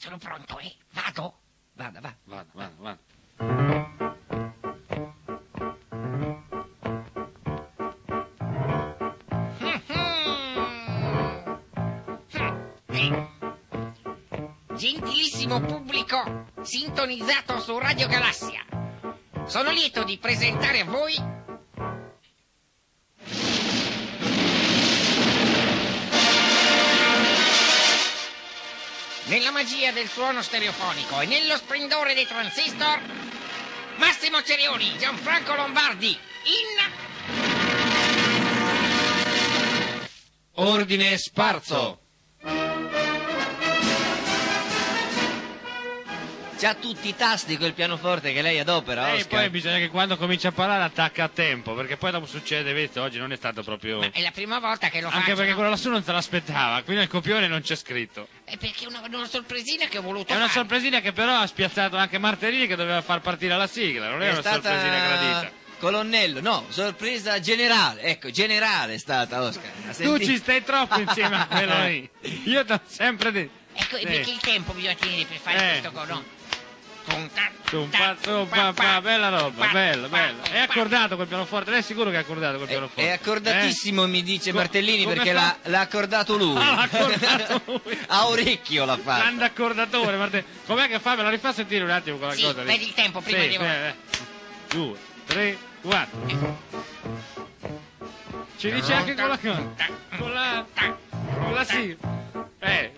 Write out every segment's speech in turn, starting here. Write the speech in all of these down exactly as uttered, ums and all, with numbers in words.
Sono pronto, eh? Vado? Vada, va. Vado, vado, vado. Gentilissimo pubblico sintonizzato su Radio Galassia, sono lieto di presentare a voi nella magia del suono stereofonico e nello splendore dei transistor, Massimo Cerioni, Gianfranco Lombardi in Ordine Sparso. C'ha tutti i tasti quel pianoforte che lei adopera, E Oscar. poi bisogna che quando comincia a parlare attacca a tempo, perché poi dopo succede, vedete, oggi non è stato proprio... Ma è la prima volta che lo Anche faccio, perché no? quello lassù non se l'aspettava, qui nel copione non c'è scritto. È perché è una, una sorpresina che ho voluto È una fare. sorpresina che però ha spiazzato anche Martellini, che doveva far partire la sigla, non è, È una stata sorpresina gradita. colonnello, no, sorpresa generale, ecco, generale è stata, Oscar. Ha Tu sentito? ci stai troppo insieme a quello lì. Io ti ho sempre detto... Ecco, Sì. perché il tempo bisogna tenere per fare Eh. questo co- no? Punta, Su, pa, su, pa, pa, bella roba, bello, bello. È accordato quel pianoforte, lei è sicuro che è accordato quel È, pianoforte? è accordatissimo, mi dice Co- Martellini, come perché fa? l'ha, l'ha accordato lui. Ah, l'ha accordato lui. A orecchio l'ha fatto. Grande accordatore, Marte- com'è che fa? Me la rifà sentire un attimo quella Sì, cosa lì. vedi il tempo, prima Sì, devo- eh, eh. Due, tre, quattro. Ci dice anche con la con la con la sì. Eh,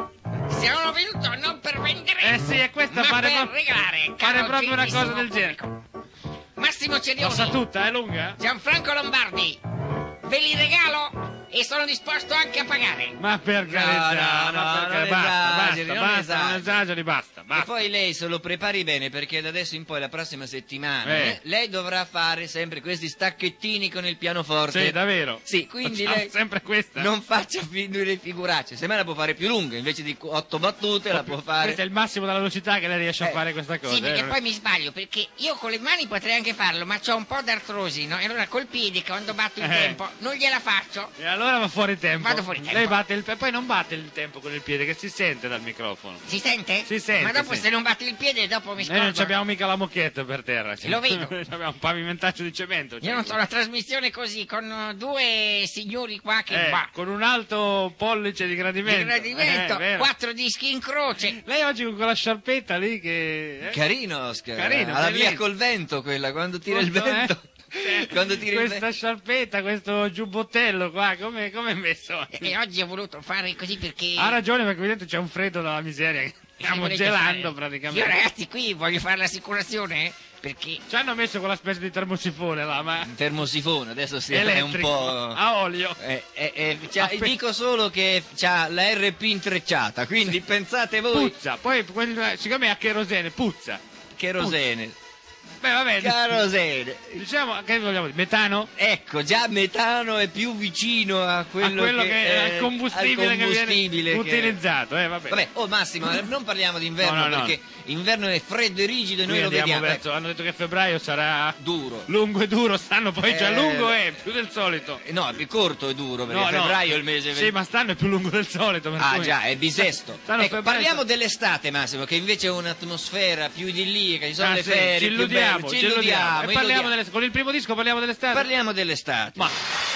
Siamo venuti non per vendere, eh sì, è questa ma fare per proprio- regalare. fare caro proprio una cosa gentilissimo del genere. pubblico. Massimo Lo Cerioni, sa tutta, è lunga? Gianfranco Lombardi, ve li regalo e sono disposto anche a pagare. Ma per carità, no, ma no, per non carità, esageri, basta, non basta, non esageri. esageri, basta, E basta. poi lei se lo prepari bene, perché da adesso in poi la prossima settimana Eh. eh, lei dovrà fare sempre questi stacchettini con il pianoforte. Sì, davvero. Sì, quindi Facciamo lei sempre questa. non faccia fi- le figuracce, semmai la può fare più lunga, invece di otto battute la può fare. Questo è il massimo della velocità che lei riesce a Eh, fare questa cosa. Sì, perché eh. poi mi sbaglio, perché io con le mani potrei anche farlo, ma c'ho un po' d'artrosi, no? E allora col piede, quando batto il Eh. tempo, non gliela faccio. E allora va fuori tempo. Vado fuori tempo. Lei batte il e poi non batte il tempo con il piede, che si sente dal microfono. Si sente? Si sente, Ma dopo sì. se non batti il piede, dopo mi Noi scordo. non ci abbiamo mica la moquette per terra. Lo vedo. Noi abbiamo un pavimentaccio di cemento. Io non so, la trasmissione così, con uh, due signori qua che Eh, va. con un alto pollice di gradimento. Di gradimento, Eh, vero. quattro dischi in croce. Lei oggi con quella sciarpetta lì che... eh? Carino, Oscar. Carino, alla bellissimo. via col vento quella, quando tira il Tutto, eh? vento. Eh, Quando tira il questa vento. sciarpetta, questo giubbottello qua, come è messo? E, e oggi ho voluto fare così perché... Ha ragione, perché qui dentro c'è un freddo dalla miseria che Se stiamo volete gelando fare- praticamente. Io ragazzi qui voglio fare l'assicurazione, eh, perché... Ci hanno messo quella specie di termosifone là, ma Un termosifone, adesso si è un elettrico, po'. a olio. Eh, eh, eh, c'ha- Aspe- dico solo che c'ha la R P intrecciata, quindi pensate voi Puzza, poi quel- siccome è a cherosene, puzza. kerosene. Beh, vabbè, Kerosene. diciamo, che vogliamo dire? Metano? Ecco, già metano è più vicino a quello, a quello che, che, è eh, il combustibile, al combustibile che che- viene utilizzato, eh, vabbè. Vabbè, oh Massimo, eh, non parliamo d'inverno No, no, no. perché inverno è freddo e rigido e Qui noi lo andiamo vediamo. verso, hanno detto che febbraio sarà Ecco, duro. lungo e duro, stanno poi già Eh, lungo è più del solito. Eh, No, è più corto e duro perché No, no. febbraio è il mese. Sì, ma stanno è più lungo del solito. per Ah cui- già, è bisesto. Stanno Ecco, febbraio- parliamo dell'estate, Massimo, che invece è un'atmosfera più idilliaca, ci sono Ah, le sì, ferie, ci più illudiamo, belle, ci ci illudiamo. illudiamo, E parliamo illudiamo. delle- con il primo disco parliamo dell'estate. Parliamo dell'estate. Ma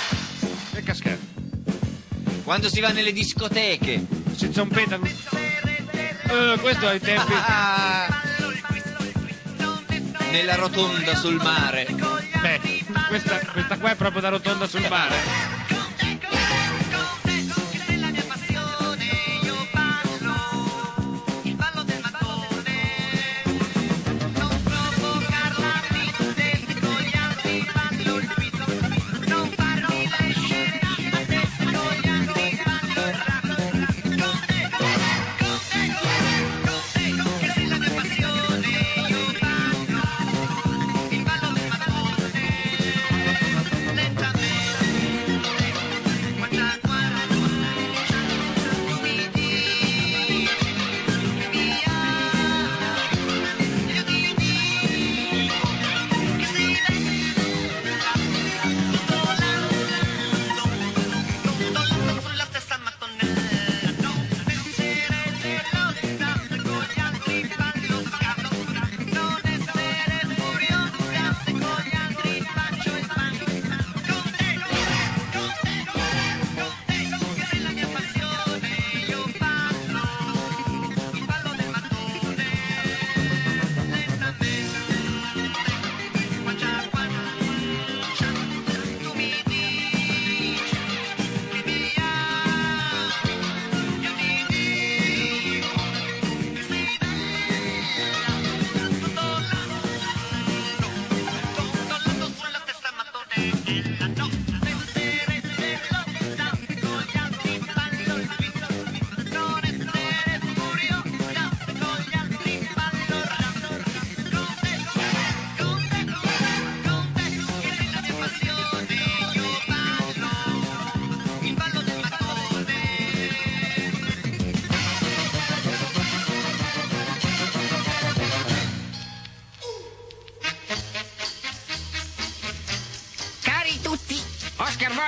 che cascata. Quando si va nelle discoteche. Si zompetano. Eh, questo ai tempi. Ah, nella rotonda sul mare. Beh, questa, questa qua è proprio da rotonda sul mare.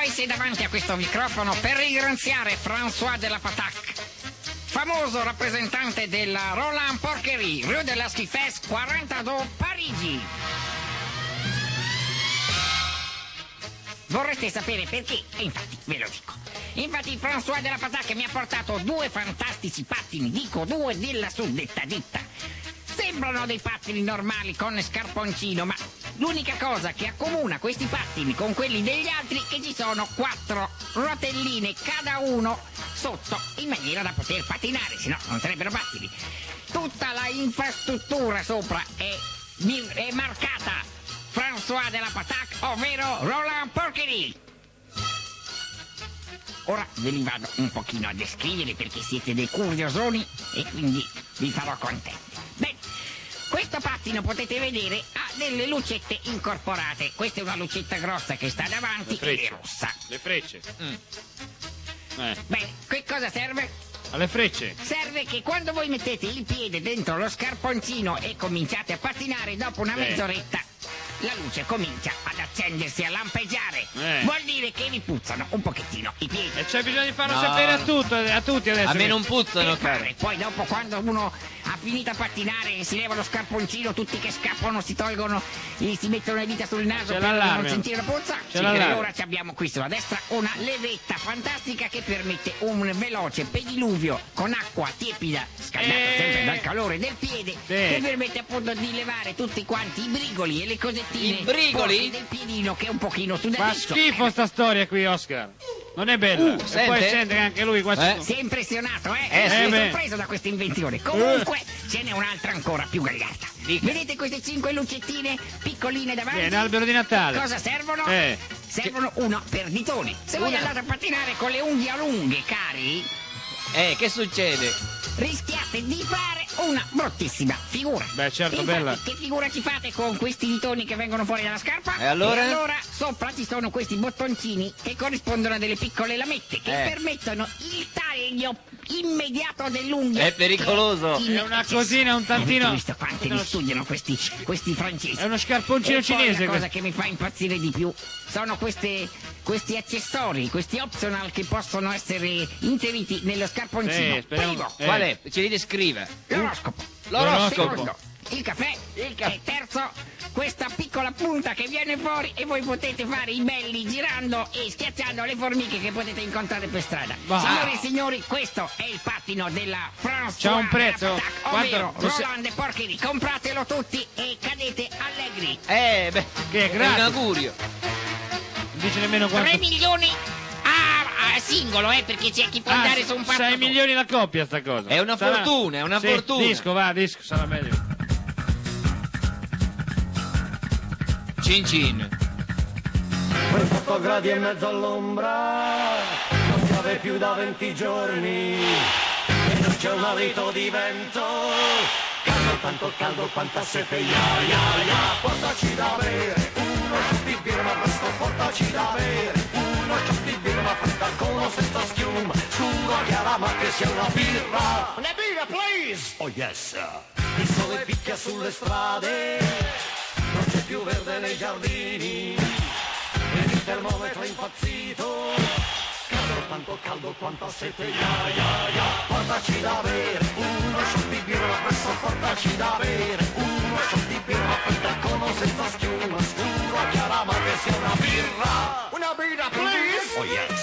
messe davanti a questo microfono per ringraziare François de la Patac, famoso rappresentante della Roland Porcherie, Rue de la Schifesse quarantadue, Parigi. Vorreste sapere perché? E infatti ve lo dico. Infatti François de la Patac mi ha portato due fantastici pattini, dico due della suddetta ditta. Sembrano dei pattini normali con scarponcino, ma l'unica cosa che accomuna questi pattini con quelli degli altri è che ci sono quattro rotelline cada uno sotto, in maniera da poter pattinare, se no non sarebbero pattini. Tutta la infrastruttura sopra è, è marcata François de la Patac, ovvero Roland Porcherie. Ora ve li vado un pochino a descrivere perché siete dei curiosoni e quindi vi farò contenti. Bene, questo pattino potete vedere ha delle lucette incorporate. Questa è una lucetta grossa che sta davanti ed è rossa. Le frecce. Mm. Eh. Bene, che cosa serve? Alle frecce. Serve che quando voi mettete il piede dentro lo scarponcino e cominciate a pattinare, dopo una Sì. mezz'oretta la luce comincia ad accendersi, a lampeggiare. Eh. Vuol dire che vi puzzano un pochettino i piedi. E c'è bisogno di farlo No. sapere a, tutto, a tutti adesso. A me che- non puzzano, Per caro. fare. Poi dopo, quando uno ha finito a pattinare e si leva lo scarponcino, tutti che scappano si tolgono e si mettono le dita sul naso C'è per non l'allarme. sentire la puzza. C'è Sì, l'allarme. allora ci abbiamo qui sulla destra una levetta fantastica che permette un veloce pediluvio con acqua tiepida scaldata Eh. sempre dal calore del piede, Sì. che permette appunto di levare tutti quanti i brigoli e le cosettine I brigoli? sporche del piedino che è un pochino Fa sudato. schifo sta storia qui, Oscar. Non è bella. Uh, e sente? poi sente che anche lui qua ci- Eh? Si è impressionato, eh? Eh, Sono sì. sorpreso da questa invenzione. Comunque, ce n'è un'altra ancora più gagliarda. Dica. Vedete queste cinque lucettine piccoline davanti? Sì, è un albero di Natale. Cosa servono? Eh. Servono uno per ditone. Se voi Una- andate a pattinare con le unghie lunghe, cari, Eh, che succede? rischiate di fare una bruttissima figura. Beh, certo, Infatti, bella. che figura ci fate con questi ditoni che vengono fuori dalla scarpa? E allora? E allora sopra ci sono questi bottoncini che corrispondono a delle piccole lamette che Eh. permettono il taglio immediato dell'unghia. È pericoloso. che È una cosina un tantino- Avete visto quanti li studiano questi, questi francesi? È uno scarponcino E poi cinese. la cosa questo. che mi fa impazzire di più sono queste, questi accessori, questi optional che possono essere inseriti nello scarponcino. Sì, speriamo- Primo, Eh. Qual è? Ce li descrive. l'oroscopo. L'oroscopo. Secondo, il caffè. Il caffè. E terzo, questa piccola punta che viene fuori e voi potete fare i belli girando e schiacciando le formiche che potete incontrare per strada. Ma- Signore e signori, questo è il pattino della François C'ha un prezzo? de la Patac, ovvero Quanto? Possi- Roland Porcherie. Compratelo tutti e cadete allegri. Eh, beh, Che è gratis. un augurio. Non dice nemmeno tre quanto. milioni a, a singolo, eh, perché c'è chi può Ah, andare su un patto. sei milioni la coppia sta cosa. È una Sarà- fortuna, è una Sì, fortuna. Disco, va, disco, sarà meglio. Cin cin. ventotto gradi e mezzo all'ombra, non piove più da venti giorni e non c'è un alito di vento. Caldo, tanto caldo, quanta sete, ya, ya, ya. Portaci da bere, uno shot di birra, presto portaci da bere. Uno shot di birra, fresca con senza schiuma, scura chiara ma che sia una birra. Una birra, please! Oh yes! Il sole picchia sulle strade, non c'è più verde nei giardini, e il termometro è impazzito, caldo, tanto caldo, quanta sete, ya, ya, ya. Portaci da bere, uno shot di birra, presto portaci da bere, uno shot di birra, fredda con o senza schiuma, scura, chiara, ma che sia una birra. Una birra, please? Oh yes.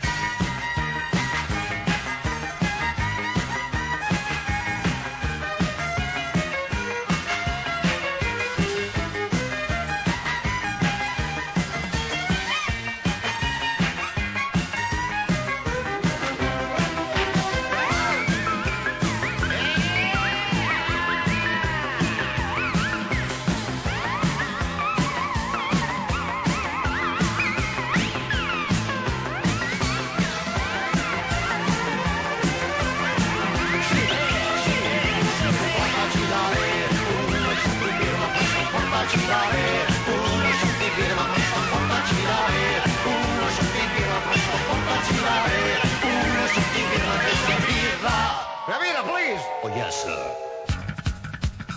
Ravina, please. Oh yes, sir.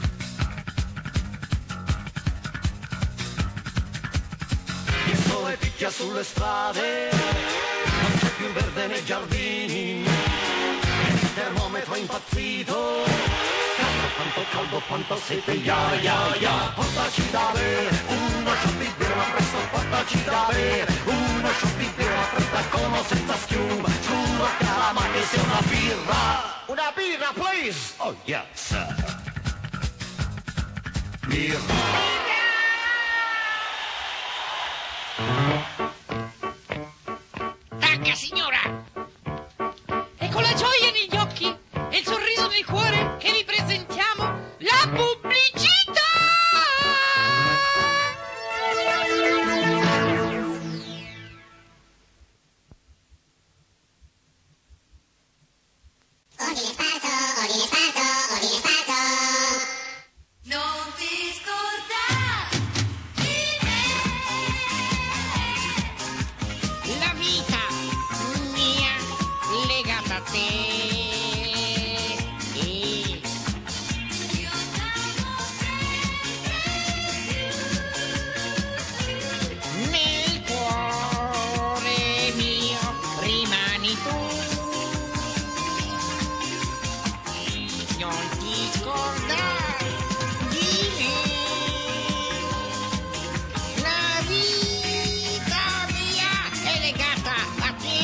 Il sole picchia picchia sulle strade, non c'è più verde nei giardini, e il termometro è impazzito, caldo, quanto caldo, quanto sete, ya, ya, ya, portaci da bere, uno shot di birra presto, portaci da bere, uno shot di birra fredda con o senza schiuma, scura cara ma che sia una birra, una birra please, oh yes sir, birra. Tacca, signora! E con la gioia negli occhi e il sorriso nel cuore che vi presentiamo la pubblicità! Ordine sparso, ordine sparso, ordine sparso. Non ti scordare di me. La vita mia legata a te. E Io t'amo nel cuore mio rimani tu. Non ti scordare di me. La vita mia è legata a te.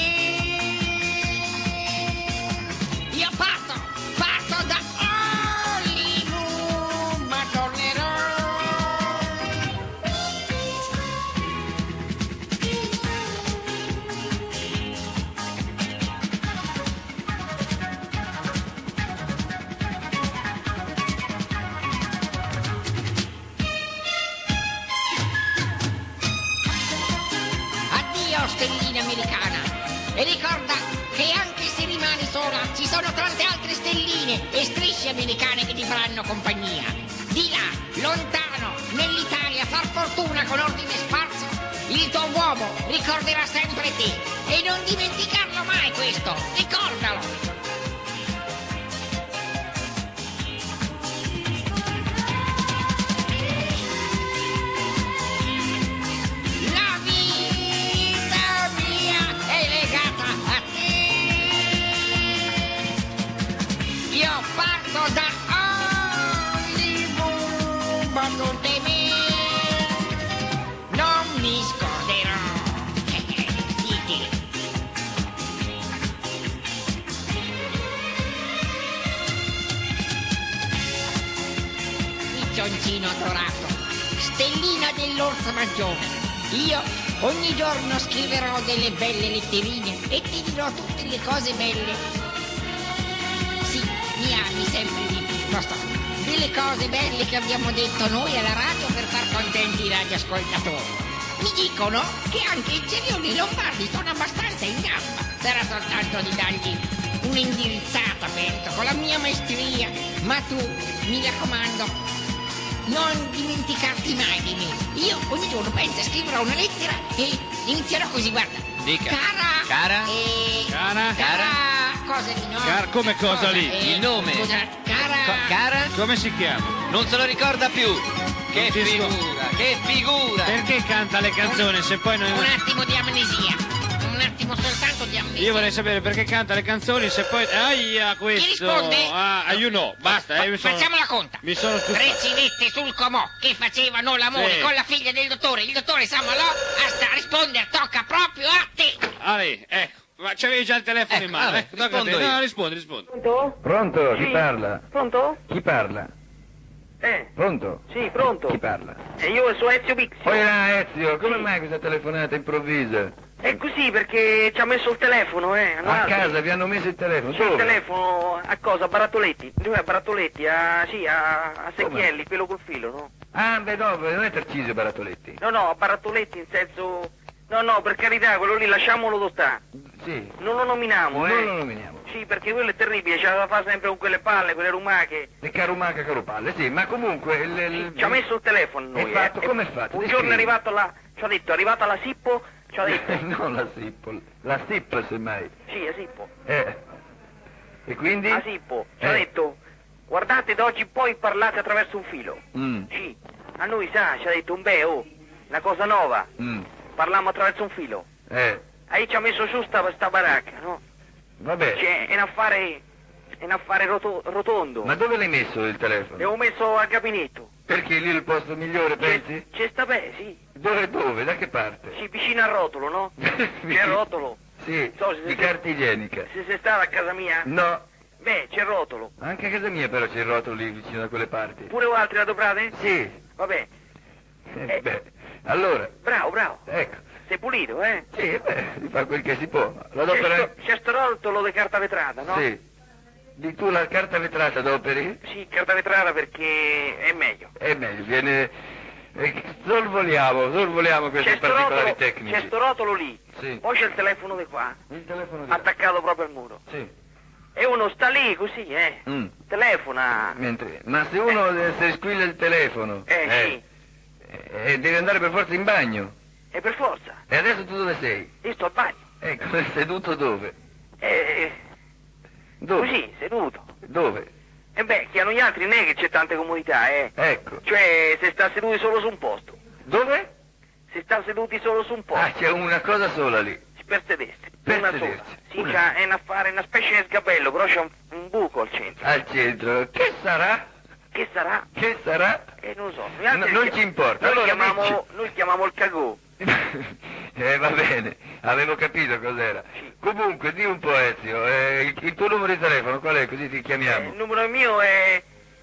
Io parto, parto da Hollywood, ma tornerò. Addio, stellina americana. E ricorda che anche se rimani sola, ci sono tante altre stelline e strisce americane che ti faranno compagnia. Di là, lontano, nell'Italia, far fortuna con ordine sparso, il tuo uomo ricorderà sempre te. E non dimenticarlo mai questo, ricordalo. La vita mia è legata a te. Io parto da Hollywood, ma non temere, non mi scorderò di te. Piccioncino dorato, stellina dell'orsa maggiore. Io ogni giorno scriverò delle belle letterine e ti dirò tutte le cose belle. Sì, mi ami sempre di più, lo so. Delle cose belle che abbiamo detto noi alla radio per far contenti i radioascoltatori. Mi dicono che anche i gerioni lombardi sono abbastanza in gamba. Sarà soltanto di dargli un'indirizzata, penso, con la mia maestria. Ma tu, mi raccomando, non dimenticarti mai di me. Io ogni giorno penso scriverò una lettera e inizierò così, guarda. Dica. Cara. Cara. E... Cara? Cara. Cosa di no? Cara, come cosa lì? Eh, Il nome. Scusa, cara. Co- cara? Come si chiama? Non se lo ricorda più. Che Non ti figura, scor- che figura. Perché canta le canzoni se poi non... Un attimo di amnesia. Un attimo soltanto di amnesia. Io vorrei sapere perché canta le canzoni se poi... Aia, questo... Chi risponde? Ah, you know, basta. Eh, mi sono... Facciamo la conta. Mi sono stufato. Tre civette sul comò che facevano l'amore Sì. con la figlia del dottore. Il dottore Samalò a sta a rispondere tocca proprio a te. Ali, ecco. Ma c'avevi già il telefono Ecco, in mano. vabbè, Ecco, tocca a te. rispondo io. No, rispondi, rispondi. Pronto? Pronto? Chi Sì. parla? Pronto? Chi parla? Eh, Pronto? sì, pronto. Chi parla? E io sono Ezio Pixio. Poi là, Ezio, come Sì. mai questa telefonata improvvisa? È così perché ci ha messo il telefono, eh. hanno A altri. casa vi hanno messo il telefono? Sì, il Dove? telefono a cosa? A Barattoletti. Dove a Barattoletti? A, sì, a, a Secchielli, quello col filo, no? Ah, beh, dove? Non è Tarcisio Barattoletti? No, no, a Barattoletti in senso... No, no, per carità, quello lì lasciamolo dove sta. Sì. Non lo nominiamo, eh. Non lo nominiamo. Sì, perché quello è terribile, ce la fa sempre con quelle palle, quelle rumache. E Carumaca Carupalle, sì, ma comunque... Il, il- Ci ha messo il telefono noi, È fatto, eh. come è fatto? Un Descrivi. giorno è arrivato là, ci ha detto, è arrivato alla Sippo, ci ha detto... non la Sippo, la Sip semmai. Sì, a Sippo. Eh. E quindi? A Sippo, ci ha Eh. detto, guardate da oggi in poi parlate attraverso un filo. Mm, Sì, a noi sa, ci ha detto un beh, oh, una cosa nuova. mm. parlammo attraverso un filo. Eh, E io ci ha messo su sta, sta baracca, no? vabbè. Cioè, è un affare, è un affare roto- rotondo. Ma dove l'hai messo il telefono? L'avevo messo al gabinetto. Perché lì è il posto migliore, pensi? C'è, c'è sta beh, sì. Dove, dove? Da che parte? Sì, vicino al rotolo, no? C'è il rotolo. Sì, So, se- di se- carta igienica. Se sei stata a casa mia? No, Beh, c'è il rotolo. anche a casa mia però c'è il rotolo lì vicino da quelle parti. Pure voi altri la doprate? Sì, Vabbè, eh, beh, allora, bravo, bravo. ecco. Sei pulito, eh? Sì, beh, si fa quel che si può. C'è L'adopera... sto, c'è sto rotolo di carta vetrata, no? Sì. Di tu la carta vetrata adoperi? Sì, carta vetrata perché è meglio. È meglio, viene... eh, sorvoliamo, sorvoliamo questi C'è sto, particolari rotolo, tecnici. c'è sto rotolo lì. Sì. Poi c'è il telefono di qua, Il telefono di... attaccato proprio al muro. Sì. E uno sta lì così, eh? Mm. Telefona. Mentre... Ma se uno eh. se squilla il telefono... Eh, sì. eh, eh, deve andare per forza in bagno. E per forza. E adesso tu dove sei? Io sto al bagno. Ecco, seduto dove? Eh, Dove? così, seduto. Dove? E beh, che hanno gli altri non è che c'è tante comodità, eh? Ecco. Cioè, se sta seduti solo su un posto. Dove? Se sta seduti solo su un posto. Ah, c'è una cosa sola lì. Per sedersi. Per una sedersi. sola. Sì, Una. c'ha- è un affare, una specie di sgabello, però c'è un, un buco al centro. Al centro. Che sarà? Che sarà? Che sarà? Eh, non lo so. Noi altri No, non chi- ci importa. Noi, Allora, chiamiamo, dici. noi chiamiamo il cagò. eh, va bene, avevo capito cos'era. Comunque, di un po' Ezio, eh, il, il tuo numero di telefono qual è? Così ti Eh, chiamiamo. il numero mio è,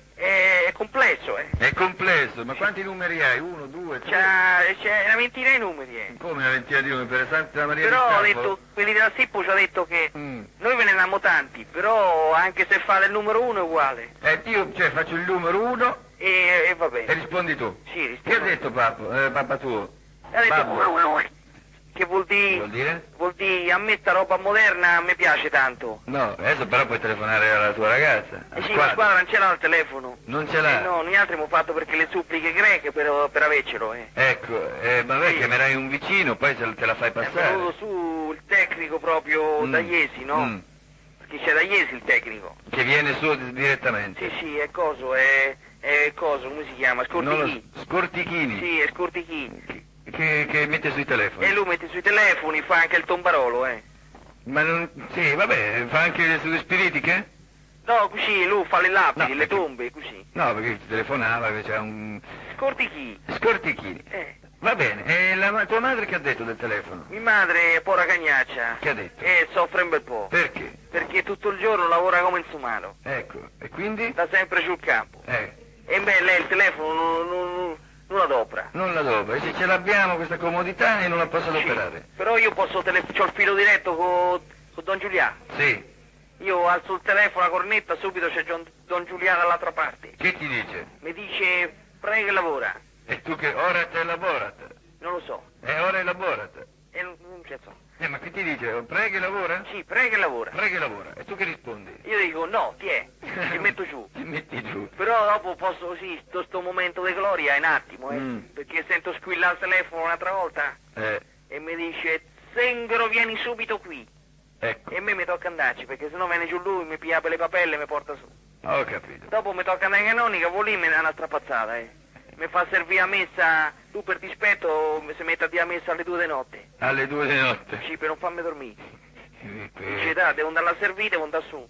è, è complesso, eh. È complesso, ma quanti numeri hai? Uno, due, tre? C'ha, c'è una ventina di numeri, eh. Come una ventina di numeri per Santa Maria Però di ho Campo? detto, quelli della Sippo ci ha detto che Mm. noi ve ne diamo tanti, però anche se fate il numero uno è uguale. Eh, io cioè, faccio il numero uno E, e va bene. e rispondi tu. Sì, Che rispondo. ha detto papà, eh, papà tuo? Ha detto, Babbo. che vuol dire, Vuol dire? vuol dire, a me sta roba moderna mi piace tanto. No, adesso però puoi telefonare alla tua ragazza. Eh alla sì, squadra. la squadra non ce l'ha al telefono. Non ce l'ha? Eh no, noi altri abbiamo fatto perché le suppliche greche per, per avercelo, eh. Ecco, eh, vabbè, Sì. chiamerai un vicino, poi se te la fai È passare. venuto su il tecnico proprio Mm. da Iesi, no? Mm. Perché c'è da Iesi il tecnico. Che viene su direttamente. Sì, sì, è coso, è, è coso, come si chiama? Non lo- Scortichi. Scortichini. Sì, è Scortichi. Che, che mette sui telefoni. E lui mette sui telefoni, fa anche il tombarolo, eh. Ma non... Sì, vabbè, fa anche sulle spiritiche? No, così, lui fa le lapidi, No, le perché- tombe, così. No, perché ti telefonava, che c'era un... Scortichi. Scortichini. Eh. Va bene, e la tua madre che ha detto del telefono? Mia madre è pora cagnaccia. Che ha detto? E soffre un bel po'. Perché? Perché tutto il giorno lavora come il sumano. Ecco, e quindi? Sta sempre sul campo. Eh, E beh, lei il telefono non, non, non, non adopera. non la dopo, e se ce l'abbiamo questa comodità e non la posso Sì, adoperare. però io posso telefonare, c'ho il filo diretto con, con Don Giuliano. Sì, Io alzo il telefono, la cornetta, subito c'è Don, Don Giuliano dall'altra parte. che ti dice? Mi dice, prega e lavora. E tu che ora te laborat? Non lo so. E ora elaborat? E non, non c'è so. Eh, ma che ti dice? Prega e lavora? Sì, prega e lavora. Prega e lavora. E tu che rispondi? Io dico, no, ti è, ti metto giù. Ti metti giù. Però dopo posso, sì, sto, sto momento di gloria è un attimo, eh. Mm. Perché sento squillare il telefono un'altra volta Eh, e mi dice, Zengaro vieni subito qui. ecco, E a me mi tocca andarci, perché sennò viene giù lui, mi piglia per le papelle e mi porta su. ho capito. Dopo mi tocca andare in canonica, vuol lì mi dà una strapazzata, eh. Mi fa servire a messa, tu per dispetto mi si mette a dire a messa alle due di notte. Alle due di notte. Sì, per non farmi dormire. Eh, Dice, dai, devo andare a servire, devo andare su.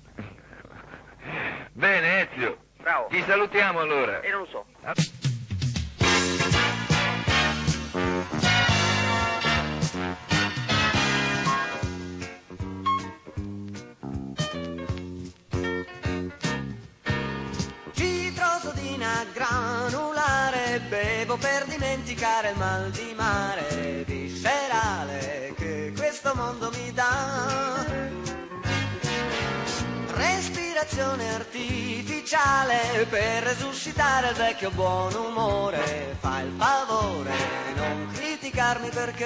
Bene, Ezio. Bravo. Ti salutiamo allora. E non lo so. Citrosodina granulare, bevo per dimenticare il mal di mare viscerale che questo mondo mi dà. Respirazione artificiale per resuscitare il vecchio buon umore. Fai il favore, non criticarmi perché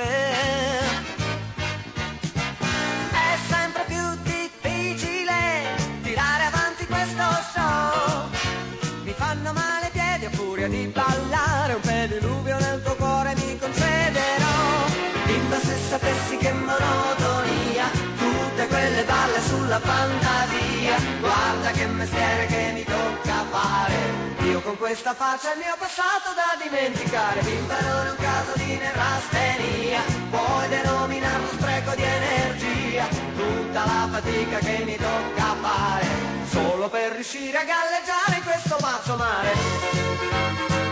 è sempre più difficile tirare avanti questo show. Mi fanno male i piedi a furia di ballare, un pediluvio nel tuo cuore mi concederò. Bimba, se sapessi che monotonia, tutte quelle balle sulla fantasia, guarda che mestiere che mi tocca fare. Io con questa faccia il mio passato da dimenticare. Bimba non è un caso di nevrastenia, puoi denominarlo spreco di energia, tutta la fatica che mi tocca fare solo per riuscire a galleggiare in questo pazzo mare.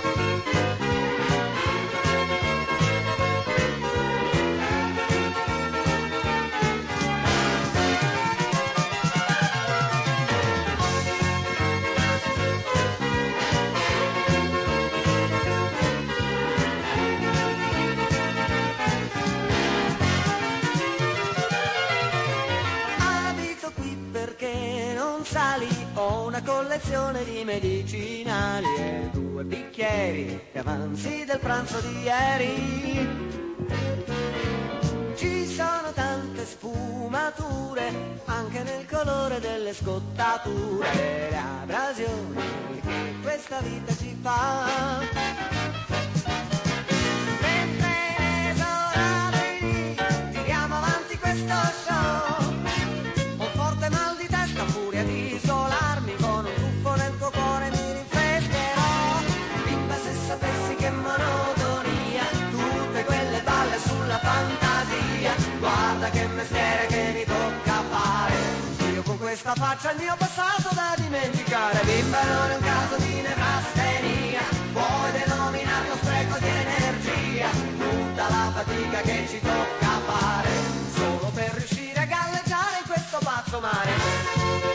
Ho una collezione di medicinali e due bicchieri di avanzi del pranzo di ieri. Ci sono tante sfumature anche nel colore delle scottature e le abrasioni che questa vita ci fa. Mentre inesorabili tiriamo avanti questo show, ho forte mal di testa, furia di scolarmi, con un tuffo nel tuo cuore mi rinfrescherò. Bimba, se sapessi che monotonia, tutte quelle balle sulla fantasia, guarda che mestiere che mi tocca fare. Io con questa faccia il mio passato da dimenticare. Bimba non è un caso di nevrastenia, puoi denominarlo spreco di energia, tutta la fatica che ci tocca fare solo per riuscire a galleggiare in questo pazzo mare.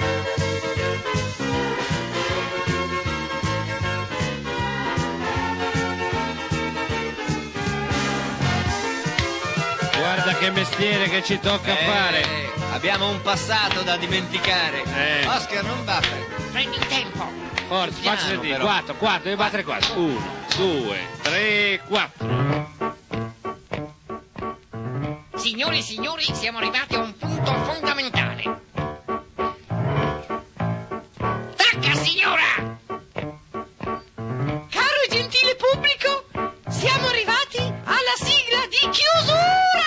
Guarda che mestiere che ci tocca Eh, fare. Abbiamo un passato da dimenticare. Eh. Oscar, non batte. Prendi il tempo. Forza, Piano, facci sentire. però. quattro, quattro, devi battere quattro. uno, due, tre, quattro. Signore e signori, siamo arrivati a un punto fondamentale. Tacca, signora! Caro e gentile pubblico, siamo arrivati alla sigla di chiusura!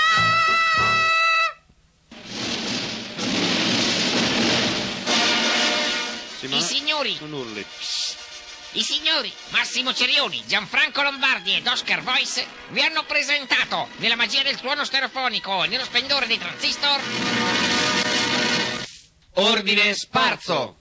Sì, ma I signori, non urli. i signori Massimo Cerioni, Gianfranco Lombardi ed Oscar Voice vi hanno presentato, nella magia del suono stereofonico e nello splendore dei transistor, Ordine sparso.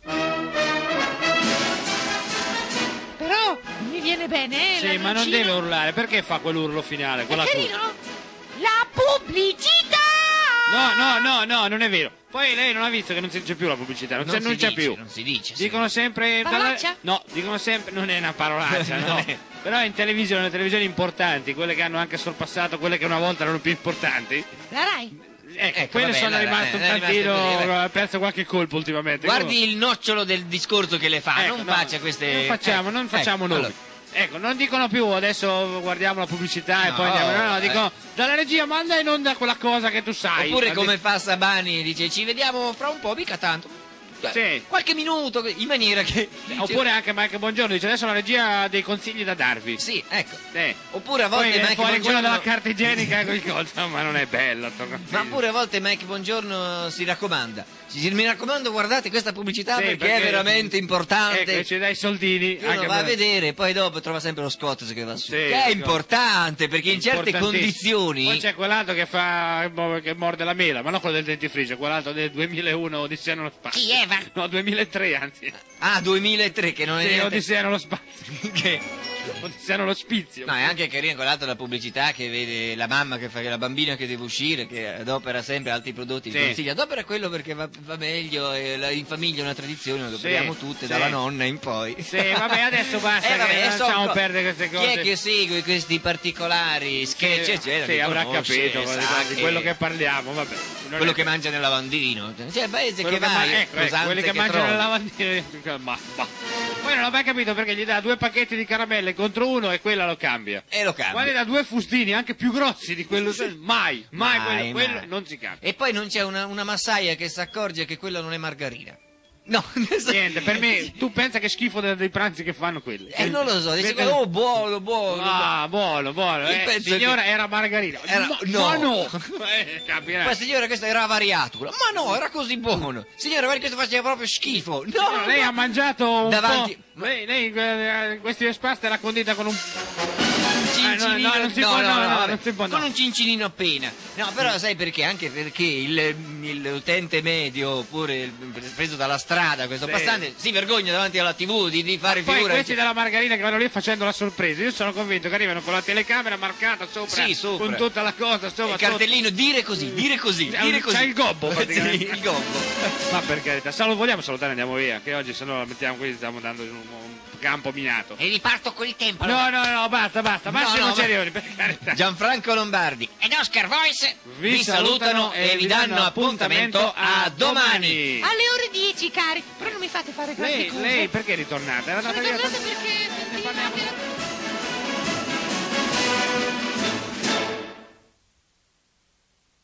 Però mi viene bene, eh, Sì, ma non ladroncino. deve urlare. Perché fa quell'urlo finale? È Quella carino, no? La pubblicità! No, no, no, no, non è vero. Poi lei non ha visto che non si dice più la pubblicità, non, Non c'è, non si c'è dice, più. non si dice, sì. Dicono sempre. Parolaccia? No, dicono sempre. Non è una parolaccia, no. Però in televisione, le televisioni importanti, quelle che hanno anche sorpassato quelle che una volta erano più importanti. La Rai? Ecco, Ecco, quelle vabbè, sono la- rimaste eh, un è rimasto così, tantino. vabbè. Ha perso qualche colpo ultimamente. Guardi il nocciolo del discorso che le fa, Ecco, non no, faccia queste... Non facciamo, eh, non facciamo ecco, noi. allora. Ecco, non dicono più adesso guardiamo la pubblicità e No, poi andiamo. No, no, eh. dicono dalla regia manda in onda quella cosa che tu sai. Oppure Ma come di- fa Sabani, dice ci vediamo fra un po', mica tanto. Sì. Qualche minuto, in maniera che... Oppure anche Mike Buongiorno dice adesso la regia ha dei consigli da darvi. Sì, ecco. Eh. Oppure a Poi volte viene Mike fuori quella Buongiorno... della carta igienica con il coso, ma non è bello. sto Ma consiglio. pure a volte Mike Buongiorno si raccomanda. Si- Mi raccomando, guardate questa pubblicità Sì, perché, perché- è veramente importante. Ecco, ci dai soldini. Uno anche va a per- vedere, poi dopo trova sempre lo Scott che va su. Sì, che è ecco. importante perché in certe Importantissimo. condizioni. Poi c'è quell'altro che fa che morde la mela, ma non quello del dentifricio, quell'altro del duemilauno Odissea nello spazio. Chi, Eva? No, duemilatré anzi. Ah, duemilatré che non è Sì, niente- Odissea nello spazio. che... Odissea nello spizio. No, è anche carino quell'altro la pubblicità che vede la mamma che fa la bambina che deve uscire, che adopera sempre altri prodotti, Sì. sì. consiglia, adopera quello perché va, va meglio, e la- in famiglia è una tradizione, lo Sì, adoperiamo tutte, sì. dalla nonna in poi. Sì, vabbè, adesso basta Eh, vabbè, che non so facciamo co- perdere queste cose. Chi è che segue questi particolari sketch, Sì, eccetera? sì, li avrà conosce, capito sa cosa- di quello che parliamo, vabbè. Non quello è- che mangia nel lavandino, cioè il paese quello che va, ma- le ecco, ecco, usanze quelli che, che mangiano trovi. nel lavandino. Ma, ma. Poi non ho mai capito perché gli dà due pacchetti di caramelle contro uno e quella lo cambia. E lo cambia. Quando gli dà due fustini anche più grossi di quello. Mai, mai, Mai, quello, quello mai. non si cambia. E poi non c'è una, una massaia che si accorge che quella non è margarina. No, niente, per me, tu pensa che schifo dei, dei pranzi che fanno quelli. Eh, non lo so, dice, oh, buono, buono. Ah, buono, buono. Io Eh, penso signora che- era margarina. Era- Ma no. ma no. Eh, capirai. Ma signora, questo era variato. Ma no, era così buono. Signora, guarda, questo faceva proprio schifo. No, Signora, lei no. ha mangiato un Davanti- po'. Lei, lei eh, questi pasta l'ha condita con un. Cincinino, Eh, no, no, non si può, no, no, non si può, no. con un cincinino appena. No, però sai perché? Anche perché il, il utente medio, oppure il- preso dalla strada, questo Sì. passante, si vergogna davanti alla tivù di, di fare Poi figura. questi della margarina che vanno lì facendo la sorpresa. Io sono convinto che arrivano con la telecamera marcata sopra, Sì, sopra. con tutta la cosa sopra. il cartellino, dire così, dire così, C'ha dire il- così. c'ha il gobbo, Sì, praticamente. il gobbo. sotto. Ma per carità, se lo vogliamo salutare andiamo via, che oggi se no la mettiamo qui stiamo andando in un, un campo minato. E riparto con il tempo. No, no, no, basta, basta, No, Massimo no, ma- Cerioni, per carità. Gianfranco Lombardi Ed Oscar Voice. vi salutano e vi danno appuntamento a domani. Alle ore dieci, cari. Però non mi fate fare grandi Lei, cose. lei perché è ritornata? Era Sono andata via. tornata perché prima era